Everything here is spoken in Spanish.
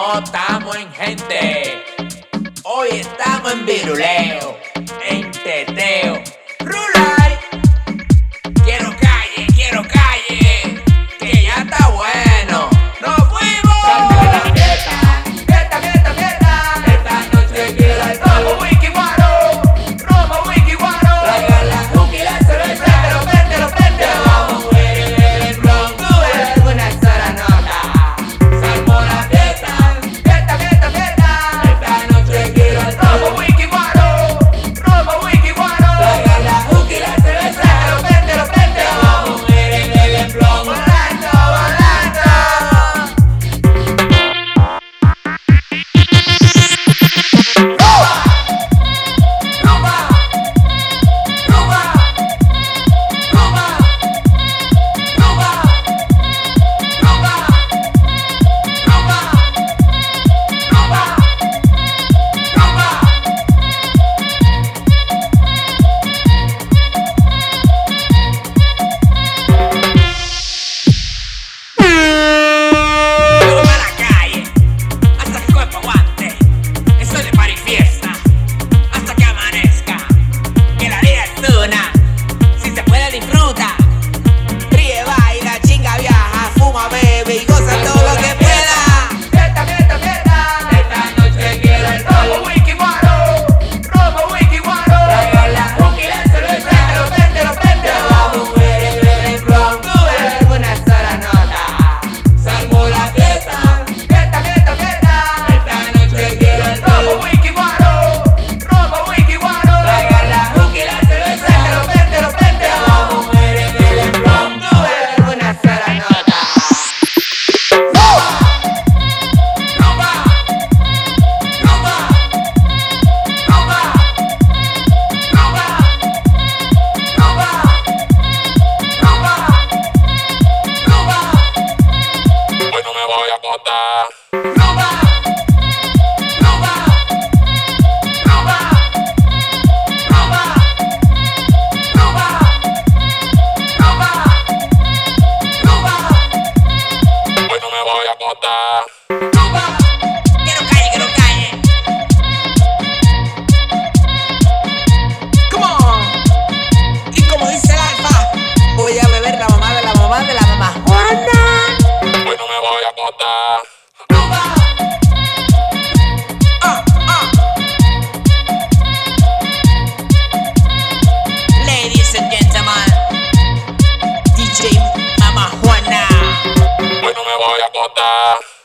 no estamos en gente. Hoy estamos en viruleo, en teteo. Rulay. Quiero calle, que ya está bueno. ¡Nos fuimos! Cambia la fiesta. Esta noche quiero el Romo wiki guaro. Traigan la juca y la cerveza. Prende. Vamos a ver el ron. Sube alguna sola nota. Salmo la fiesta. Esta noche quiero el Romo wiki guaro. Traigan la juca y la cerveza. Prende. Vamos a ver el ron. Volando. Vamos a la calle, hasta que el cuerpo aguante. Eso es de party fiesta, hasta que amanezca. Que la vida es una, si se puede disfruta. Ríe, baila, chinga, viaja, fuma, bebe y goza todo lo que pueda. Esta noche quiero el Romo robo. wiki guaro. Traigan la juca y la cerveza. Prende. Vamos a ver el ron. Sube alguna sola nota. Salmo la fiesta. Esta noche quiero el Romo robo. wiki guaro. Traigan la juca y la cerveza. Prende. Vamos a ver el ron. Sube alguna sola nota. Hoy no me voy a botar. Hoy no me voy a botar. Quiero calle. Come on. Y como dice el alfa, voy a beber la mamá de la mamá de la mamá Juana. Hoy no me voy a botar. Ladies and gentlemen, DJ Mama Juana. Hoy no me voy a botar.